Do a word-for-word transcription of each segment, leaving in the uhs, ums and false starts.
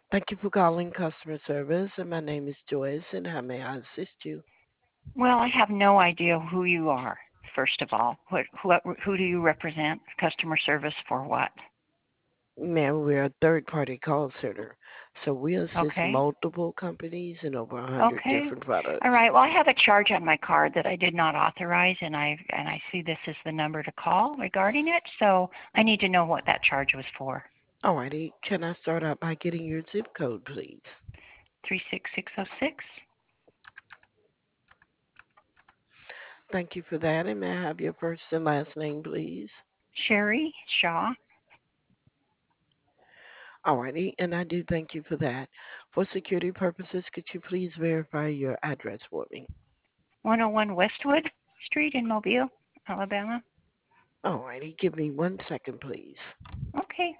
Thank you for calling customer service, and my name is Joyce, and how may I assist you? Well, I have no idea who you are. First of all, what, what who do you represent? Customer service for what? Ma'am, we're a third-party call center, so we assist Okay. multiple companies and over a hundred Okay. different All products. right. Well, I have a charge on my card that I did not authorize, and I and I see this is the number to call regarding it. So I need to know what that charge was for. Alrighty, can I start out by getting your zip code, please? Three six six zero six. Thank you for that, and may I have your first and last name, please? Sherry Shaw. Alrighty, and I do thank you for that. For security purposes, could you please verify your address for me? one oh one Westwood Street in Mobile, Alabama. Alrighty, give me one second, please. Okay.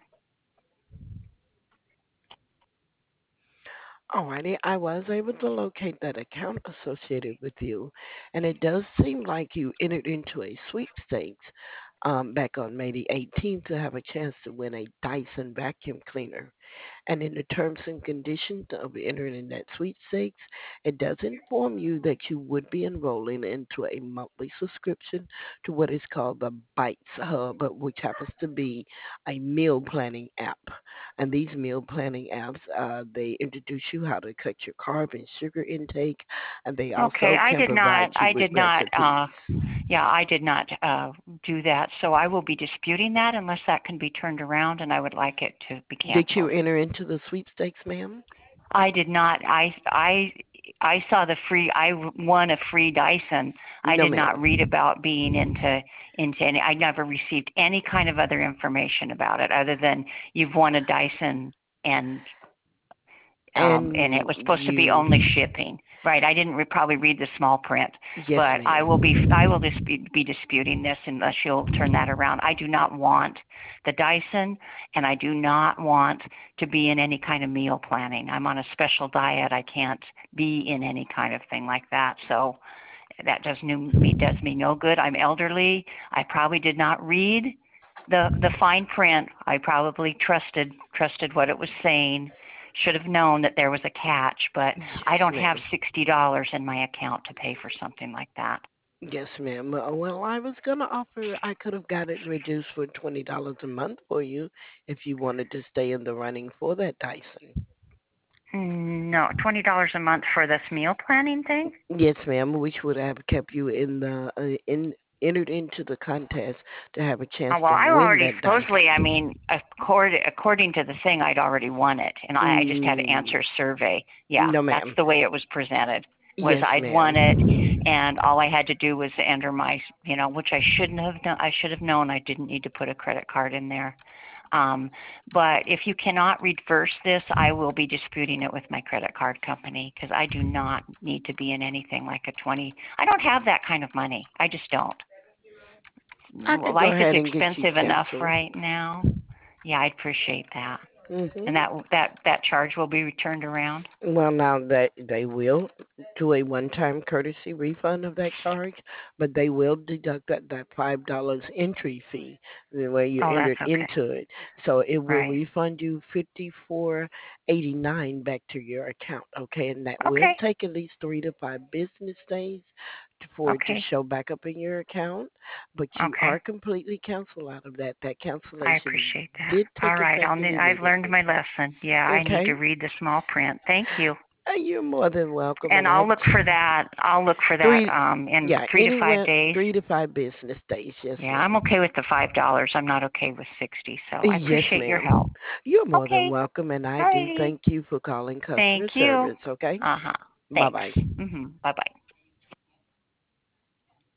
Alrighty, I was able to locate that account associated with you, and it does seem like you entered into a sweepstakes um, back on May the eighteenth to have a chance to win a Dyson vacuum cleaner. And in the terms and conditions of entering in that sweepstakes, it does inform you that you would be enrolling into a monthly subscription to what is called the Bites Hub, which happens to be a meal planning app. And these meal planning apps, uh, they introduce you how to cut your carb and sugar intake, and they Okay. also I can did provide not. you I with did not. recipes. Uh, yeah, I did not uh, do that. So I will be disputing that unless that can be turned around, and I would like it to be Did you canceled. enter into the sweepstakes, ma'am? I did not. I I I saw the free. I won a free Dyson. I No, did not read ma'am. about being into into any. I never received any kind of other information about it other than you've won a Dyson and um, and it And was supposed to be you, only shipping. Right. I didn't re- probably read the small print, yes, but I will be I will ma'am. just be, be disputing this unless you'll turn that around. I do not want the Dyson, and I do not want to be in any kind of meal planning. I'm on a special diet. I can't be in any kind of thing like that. So that does me does me no good. I'm elderly. I probably did not read the the fine print. I probably trusted trusted what it was saying. Should have known that there was a catch, but Yes, I don't have ma'am. sixty dollars in my account to pay for something like that. Yes, ma'am. Uh, Well, I was gonna offer. I could have got it reduced for twenty dollars a month for you if you wanted to stay in the running for that Dyson. No, twenty dollars a month for this meal planning thing. Yes, ma'am. Which would have kept you in the uh, in entered into the contest to have a chance Oh, well, to I win already that supposedly. I Dyson. mean, according according to the thing, I'd already won it, and I, I just had to Mm, answer a survey. Yeah, no, that's ma'am. the way it was presented. Was Yes, I'd won it, ma'am. and all I had to do was enter my, you know, which I shouldn't have done. I should have known I didn't need to put a credit card in there. Um, but if you cannot reverse this, I will be disputing it with my credit card company because I do not need to be in anything like a twenty. I don't have that kind of money. I just don't. I Well, could go life is ahead and get you expensive enough canceled. right now. Yeah, I'd appreciate that. And Mhm. that that that charge will be returned around. Well, now that they will do a one-time courtesy refund of that charge, but they will deduct that, that five dollars entry fee the way you Oh, that's entered okay. into it. So it will Right. refund you fifty-four eighty-nine back to your account. Okay, and that will Okay. take at least three to five business days for it to Okay. show back up in your account. But you Okay. are completely canceled out of that. That I cancellation appreciate that. did All take right. I'll effect ne- I've learned immediately. my lesson. Yeah, I need Okay. to read the small print. Thank you. Uh, You're more than welcome, And and I I'll look for that. I'll look for that three, um in yeah, three to five anywhere days. three to five business days. Yes, Yeah, I'm ma'am. okay with the five dollars. I'm not okay with sixty. So I Yes, appreciate your ma'am. help. You're more than Okay. welcome, and I All do righty. thank you for calling Thank customer you. service. Okay. Uh huh. Bye Thanks. bye. Mhm. Bye bye.